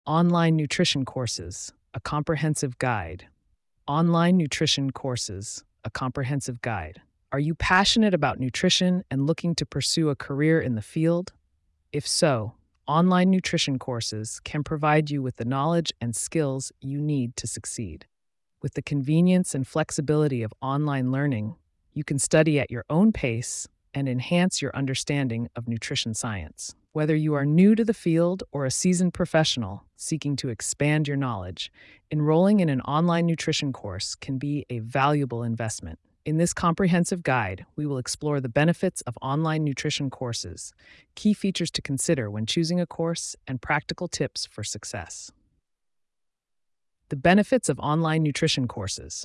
Online nutrition courses, a comprehensive guide. Online nutrition courses, a comprehensive guide. Are you passionate about nutrition and looking to pursue a career in the field? If so, online nutrition courses can provide you with the knowledge and skills you need to succeed. With the convenience and flexibility of online learning, you can study at your own pace and enhance your understanding of nutrition science. Whether you are new to the field or a seasoned professional seeking to expand your knowledge, enrolling in an online nutrition course can be a valuable investment. In this comprehensive guide, we will explore the benefits of online nutrition courses, key features to consider when choosing a course, and practical tips for success. The benefits of online nutrition courses.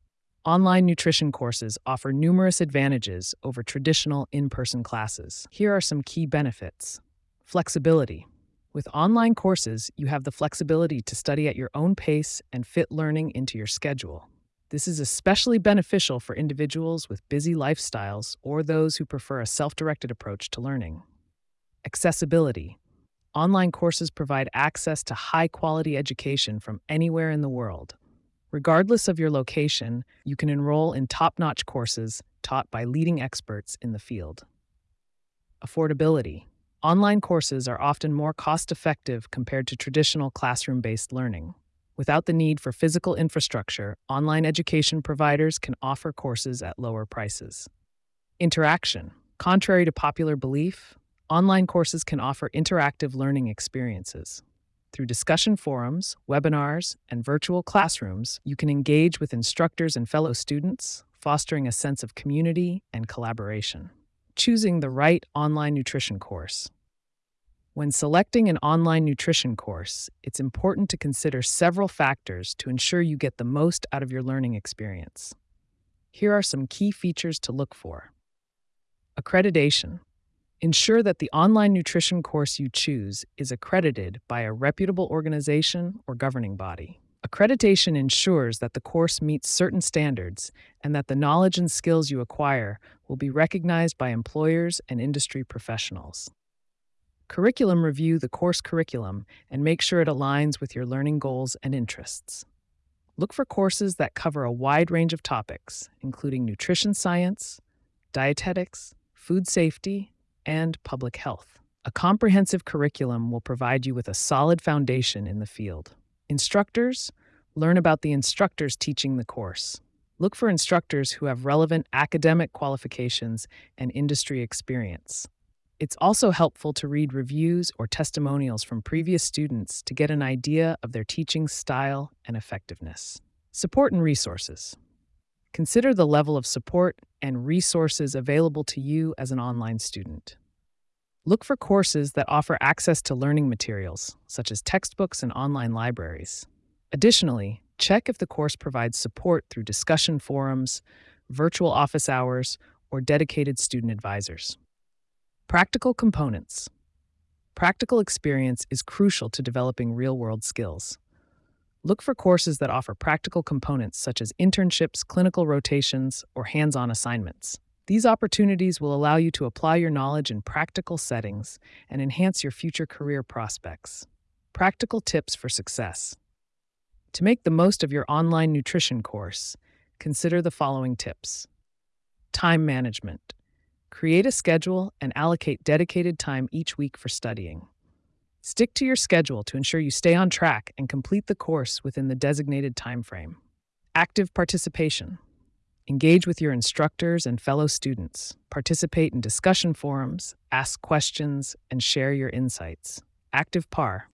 Online nutrition courses offer numerous advantages over traditional in-person classes. Here are some key benefits. Flexibility. With online courses, you have the flexibility to study at your own pace and fit learning into your schedule. This is especially beneficial for individuals with busy lifestyles or those who prefer a self-directed approach to learning. Accessibility. Online courses provide access to high-quality education from anywhere in the world. Regardless of your location, you can enroll in top-notch courses taught by leading experts in the field. Affordability. Online courses are often more cost-effective compared to traditional classroom-based learning. Without the need for physical infrastructure, online education providers can offer courses at lower prices. Interaction. Contrary to popular belief, online courses can offer interactive learning experiences. Through discussion forums, webinars, and virtual classrooms, you can engage with instructors and fellow students, fostering a sense of community and collaboration. Choosing the right online nutrition course. When selecting an online nutrition course, it's important to consider several factors to ensure you get the most out of your learning experience. Here are some key features to look for. Accreditation. Ensure that the online nutrition course you choose is accredited by a reputable organization or governing body. Accreditation ensures that the course meets certain standards and that the knowledge and skills you acquire will be recognized by employers and industry professionals. Curriculum. Review the course curriculum and make sure it aligns with your learning goals and interests. Look for courses that cover a wide range of topics, including nutrition science, dietetics, food safety, and public health. A comprehensive curriculum will provide you with a solid foundation in the field. Instructors. Learn about the instructors teaching the course. Look for instructors who have relevant academic qualifications and industry experience. It's also helpful to read reviews or testimonials from previous students to get an idea of their teaching style and effectiveness. Support and resources. Consider the level of support and resources available to you as an online student. Look for courses that offer access to learning materials, such as textbooks and online libraries. Additionally, check if the course provides support through discussion forums, virtual office hours, or dedicated student advisors. Practical components. Practical experience is crucial to developing real-world skills. Look for courses that offer practical components such as internships, clinical rotations, or hands-on assignments. These opportunities will allow you to apply your knowledge in practical settings and enhance your future career prospects. Practical tips for success. To make the most of your online nutrition course, consider the following tips. Time management. Create a schedule and allocate dedicated time each week for studying. Stick to your schedule to ensure you stay on track and complete the course within the designated time frame. Active participation. Engage with your instructors and fellow students. Participate in discussion forums, ask questions, and share your insights. Active PAR.